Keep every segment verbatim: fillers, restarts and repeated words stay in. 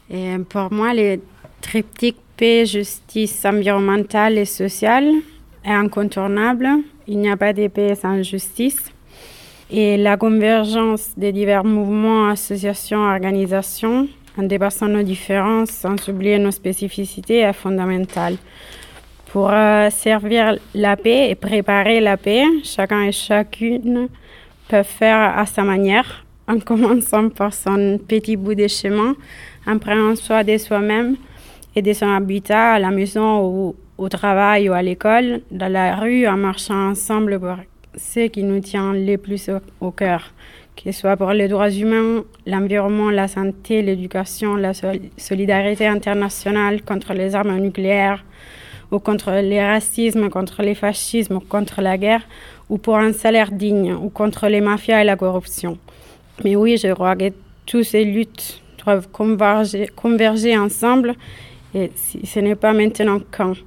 Et pour moi, le triptyque paix, justice environnementale et sociale est incontournable. Il n'y a pas de paix sans justice. Et la convergence des divers mouvements, associations, organisations, en dépassant nos différences, sans oublier nos spécificités, est fondamentale. Pour euh, servir la paix et préparer la paix, chacun et chacune peuvent faire à sa manière, en commençant par son petit bout de chemin, en prenant soin de soi-même et de son habitat, à la maison ou au travail ou à l'école, dans la rue, en marchant ensemble pour ce qui nous tient le plus au, au cœur, que ce soit pour les droits humains, l'environnement, la santé, l'éducation, la sol- solidarité internationale contre les armes nucléaires, ou contre le racisme, contre le fascisme, contre la guerre, ou pour un salaire digne, ou contre les mafias et la corruption. Mais oui, je crois que toutes ces luttes doivent converger, converger ensemble, et si ce n'est pas maintenant quand,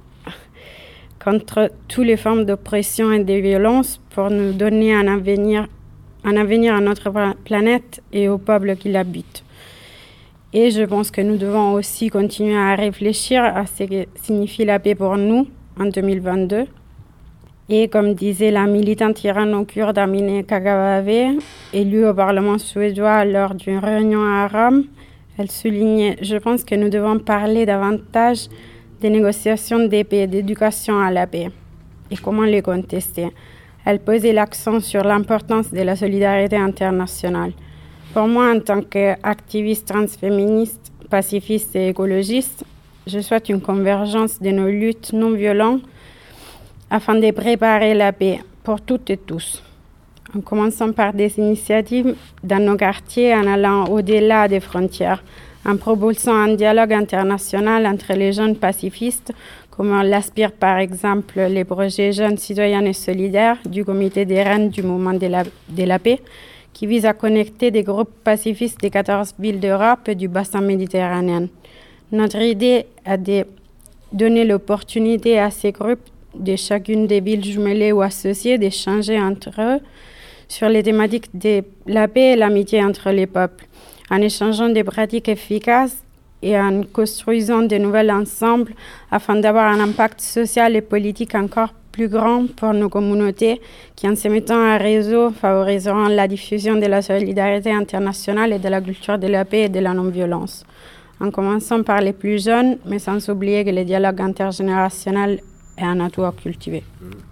contre toutes les formes d'oppression et de violence pour nous donner un avenir, un avenir à notre planète et au peuple qui l'habite. Et je pense que nous devons aussi continuer à réfléchir à ce que signifie la paix pour nous en deux mille vingt-deux. Et comme disait la militante irano-kurde Amineh Kakabaveh, élue au Parlement suédois lors d'une réunion à Rome, elle soulignait « Je pense que nous devons parler davantage des négociations de paix, d'éducation à la paix et comment les contester ». Elle posait l'accent sur l'importance de la solidarité internationale. Pour moi, en tant qu'activiste transféministe, pacifiste et écologiste, je souhaite une convergence de nos luttes non violentes afin de préparer la paix pour toutes et tous. En commençant par des initiatives dans nos quartiers, en allant au-delà des frontières, en propulsant un dialogue international entre les jeunes pacifistes, comme l'aspirent par exemple les projets Jeunes citoyens et solidaires du comité des reines du mouvement de la, de la paix, qui vise à connecter des groupes pacifistes des quatorze villes d'Europe et du bassin méditerranéen. Notre idée est de donner l'opportunité à ces groupes de chacune des villes jumelées ou associées d'échanger entre eux sur les thématiques de la paix et l'amitié entre les peuples, en échangeant des pratiques efficaces et en construisant de nouvelles ensembles afin d'avoir un impact social et politique encore plus grand pour nos communautés qui, en se mettant en réseau, favoriseront la diffusion de la solidarité internationale et de la culture de la paix et de la non-violence. En commençant par les plus jeunes, mais sans oublier que le dialogue intergénérationnel est un atout à cultiver.